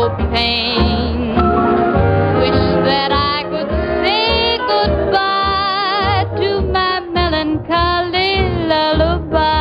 no pain. Wish that I could say goodbye to my melancholy lullaby.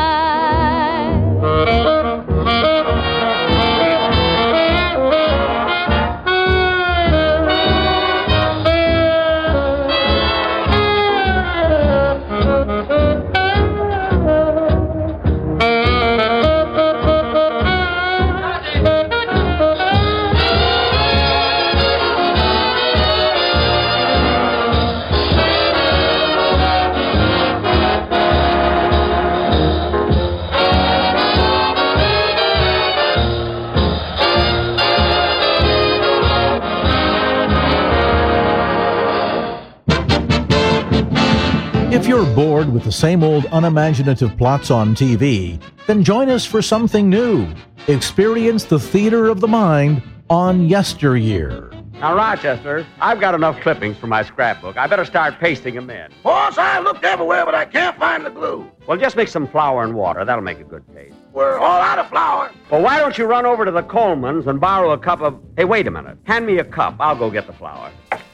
If you're bored with the same old unimaginative plots on TV, then join us for something new. Experience the theater of the mind on Yesteryear. Now, Rochester, I've got enough clippings for my scrapbook. I better start pasting them in. Boss, I looked everywhere, but I can't find the glue. Well, just mix some flour and water. That'll make a good paste. We're all out of flour. Well, why don't you run over to the Colemans and borrow a cup of... Hey, wait a minute. Hand me a cup. I'll go get the flour.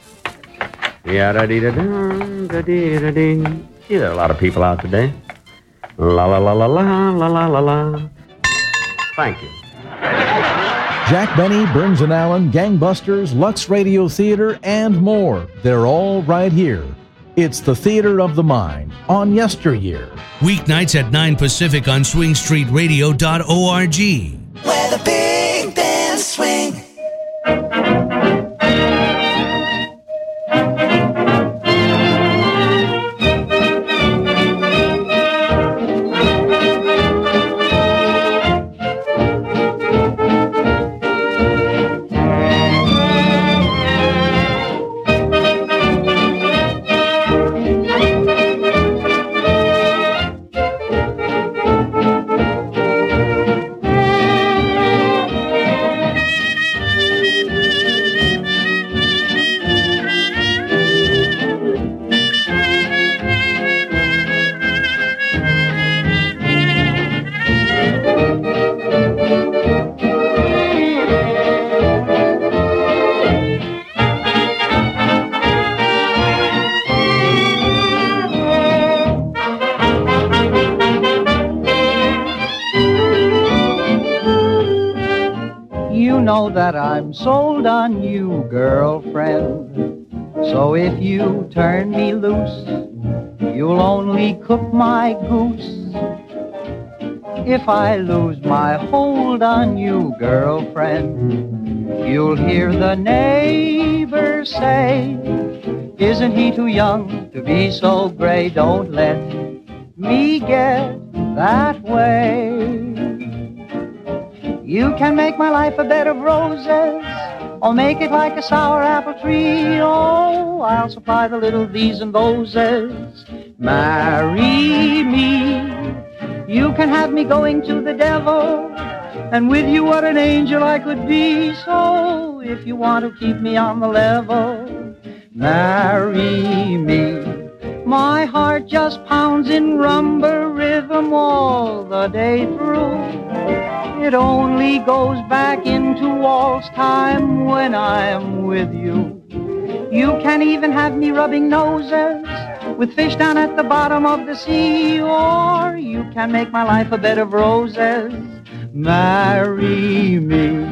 Ya-da-dee-da-dum-da-dee-da-dee. Gee, there are a lot of people out today. La-la-la-la-la-la-la-la-la. Thank you. Jack Benny, Burns and Allen, Gangbusters, Lux Radio Theater, and more. They're all right here. It's the Theater of the Mind on Yesteryear. Weeknights at 9 Pacific on swingstreetradio.org. Where the big bands swing. That I'm sold on you, girlfriend. So if you turn me loose, you'll only cook my goose. If I lose my hold on you, girlfriend, you'll hear the neighbors say, isn't he too young to be so gray? Don't let me get that way. You can make my life a bed of roses, or make it like a sour apple tree. Oh, I'll supply the little these and thoses. Marry me. You can have me going to the devil, and with you what an angel I could be. So if you want to keep me on the level, marry me. My heart just pounds in rumba rhythm all the day through. It only goes back into waltz time when I'm with you. You can even have me rubbing noses with fish down at the bottom of the sea. Or you can make my life a bed of roses. Marry me.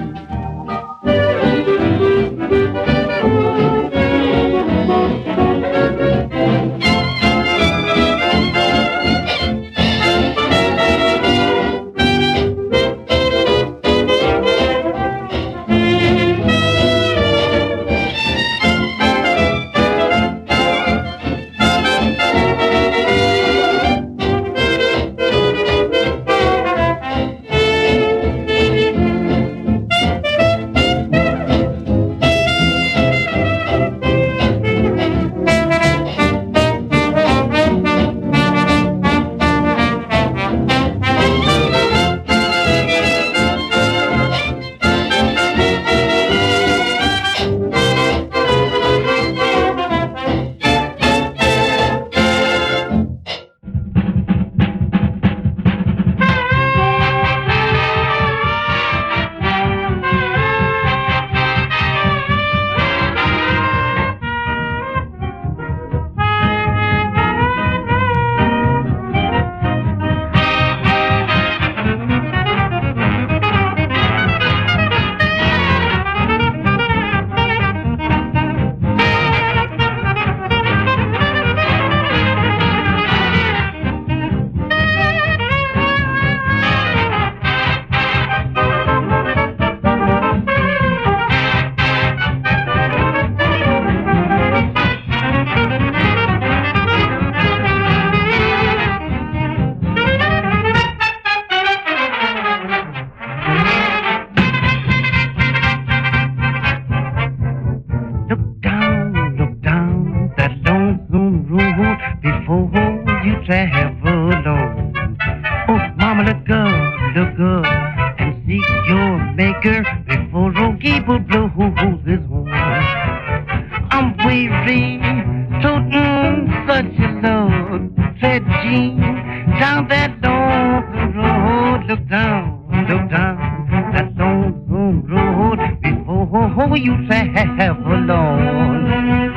Look down that stone road before you travel alone.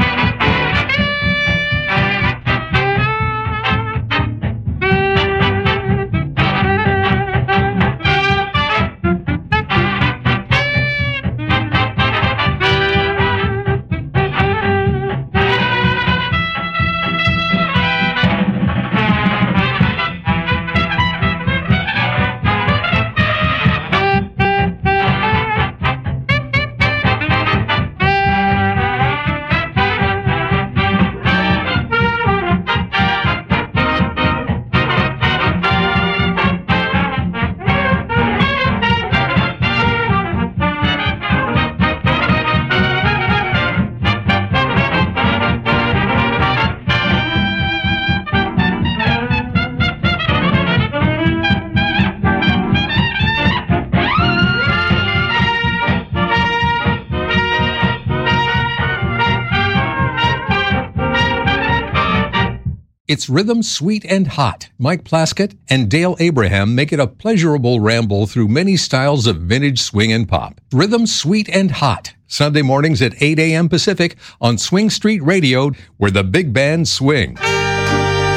It's Rhythm Sweet and Hot. Mike Plaskett and Dale Abraham make it a pleasurable ramble through many styles of vintage swing and pop. Rhythm Sweet and Hot. Sunday mornings at 8 a.m. Pacific on Swing Street Radio, where the big bands swing.